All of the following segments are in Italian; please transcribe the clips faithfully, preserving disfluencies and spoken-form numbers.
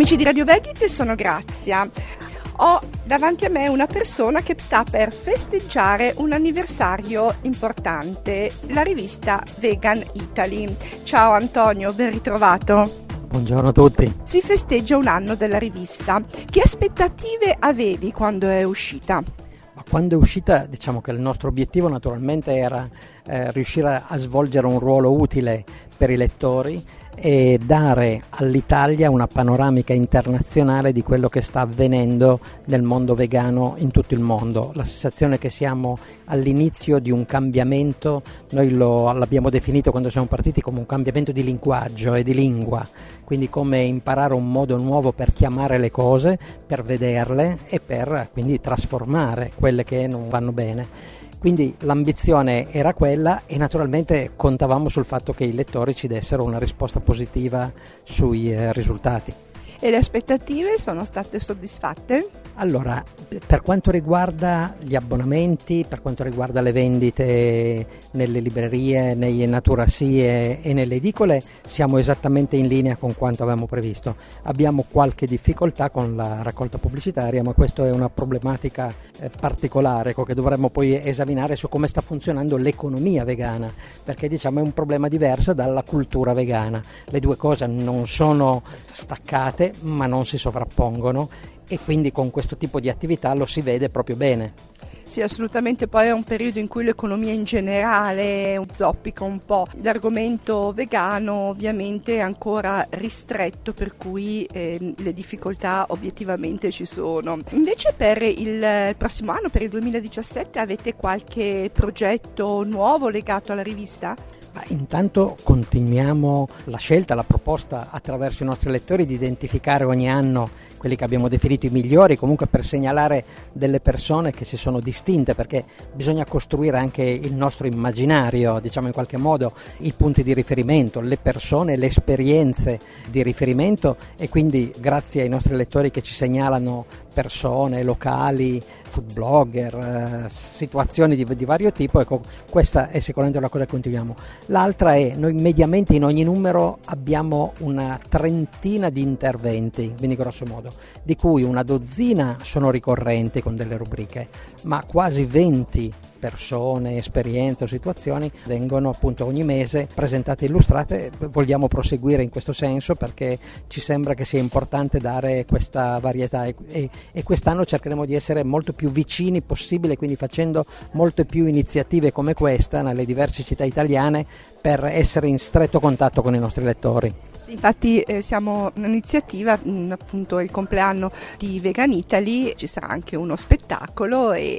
Amici di Radio Veggie, sono Grazia. Ho davanti a me una persona che sta per festeggiare un anniversario importante, la rivista Vegan Italy. Ciao Antonio, ben ritrovato. Buongiorno a tutti. Si festeggia un anno della rivista. Che aspettative avevi quando è uscita? Ma quando è uscita, diciamo che il nostro obiettivo naturalmente era eh, riuscire a, a svolgere un ruolo utile per i lettori e dare all'Italia una panoramica internazionale di quello che sta avvenendo nel mondo vegano in tutto il mondo. La sensazione che siamo all'inizio di un cambiamento, noi lo, l'abbiamo definito quando siamo partiti come un cambiamento di linguaggio e di lingua, quindi come imparare un modo nuovo per chiamare le cose, per vederle e per quindi trasformare quelle che non vanno bene. Quindi l'ambizione era quella e naturalmente contavamo sul fatto che i lettori ci dessero una risposta positiva sui eh, risultati. E le aspettative sono state soddisfatte? Allora, per quanto riguarda gli abbonamenti, per quanto riguarda le vendite nelle librerie, nei Naturasie e, e nelle edicole, siamo esattamente in linea con quanto avevamo previsto. Abbiamo qualche difficoltà con la raccolta pubblicitaria, ma questa è una problematica eh, particolare che dovremmo poi esaminare su come sta funzionando l'economia vegana, perché diciamo è un problema diverso dalla cultura vegana. Le due cose non sono staccate, ma non si sovrappongono e quindi con questo tipo di attività lo si vede proprio bene. Sì, assolutamente, poi è un periodo in cui l'economia in generale zoppica un po'. L'argomento vegano ovviamente è ancora ristretto, per cui eh, le difficoltà obiettivamente ci sono. Invece per il prossimo anno, per il duemiladiciassette, avete qualche progetto nuovo legato alla rivista? Ma intanto continuiamo la scelta, la proposta attraverso i nostri lettori di identificare ogni anno quelli che abbiamo definito i migliori, comunque per segnalare delle persone che si sono distinte, perché bisogna costruire anche il nostro immaginario, diciamo in qualche modo i punti di riferimento, le persone, le esperienze di riferimento e quindi grazie ai nostri lettori che ci segnalano persone, locali, food blogger, eh, situazioni di, di vario tipo, ecco, questa è sicuramente una cosa che continuiamo. L'altra è, noi mediamente in ogni numero abbiamo una trentina di interventi, quindi grosso modo, di cui una dozzina sono ricorrenti con delle rubriche, ma quasi venti persone, esperienze o situazioni vengono appunto ogni mese presentate e illustrate. Vogliamo proseguire in questo senso perché ci sembra che sia importante dare questa varietà e, e, e quest'anno cercheremo di essere molto più vicini possibile, quindi facendo molte più iniziative come questa nelle diverse città italiane per essere in stretto contatto con i nostri lettori. Sì, infatti eh, siamo un'iniziativa, mh, appunto il compleanno di Vegan Italy, ci sarà anche uno spettacolo e,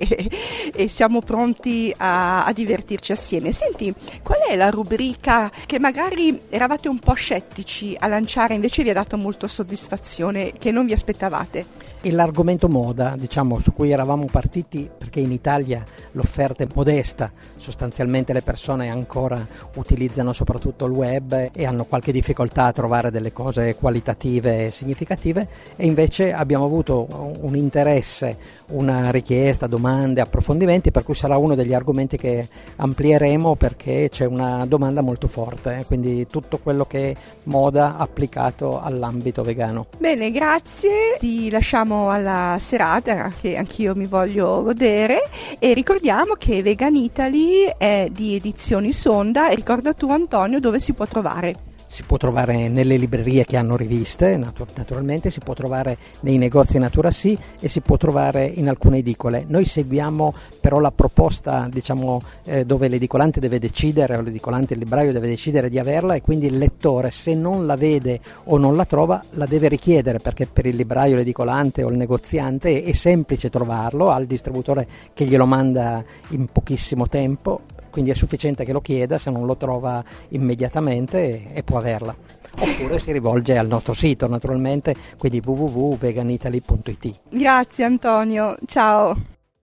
e siamo pronti a, a divertirci assieme. Senti, qual è la rubrica che magari eravate un po' scettici a lanciare, invece vi ha dato molto soddisfazione, che non vi aspettavate? E l'argomento moda, diciamo, su cui eravamo partiti perché in Italia l'offerta è modesta, sostanzialmente le persone ancora utilizzano soprattutto il web e hanno qualche difficoltà a trovare delle cose qualitative e significative, e invece abbiamo avuto un interesse, una richiesta, domande, approfondimenti, per cui sarà uno degli argomenti che amplieremo perché c'è una domanda molto forte, quindi tutto quello che è moda applicato all'ambito vegano. Bene, grazie, ti lasciamo alla serata che anch'io mi voglio godere e ricordiamo che Vegan Italy è di Edizioni Sonda. E ricorda tu, Antonio, dove si può trovare? Si può trovare nelle librerie che hanno riviste, natu- naturalmente, si può trovare nei negozi Naturasie e si può trovare in alcune edicole. Noi seguiamo però la proposta, diciamo, eh, dove l'edicolante deve decidere, o l'edicolante, il libraio deve decidere di averla, e quindi il lettore, se non la vede o non la trova, la deve richiedere, perché per il libraio, l'edicolante o il negoziante è, è semplice trovarlo, ha il distributore che glielo manda in pochissimo tempo. Quindi è sufficiente che lo chieda, se non lo trova immediatamente e, e può averla. Oppure si rivolge al nostro sito, naturalmente, quindi w w w punto vegan italy punto i t. Grazie Antonio, ciao.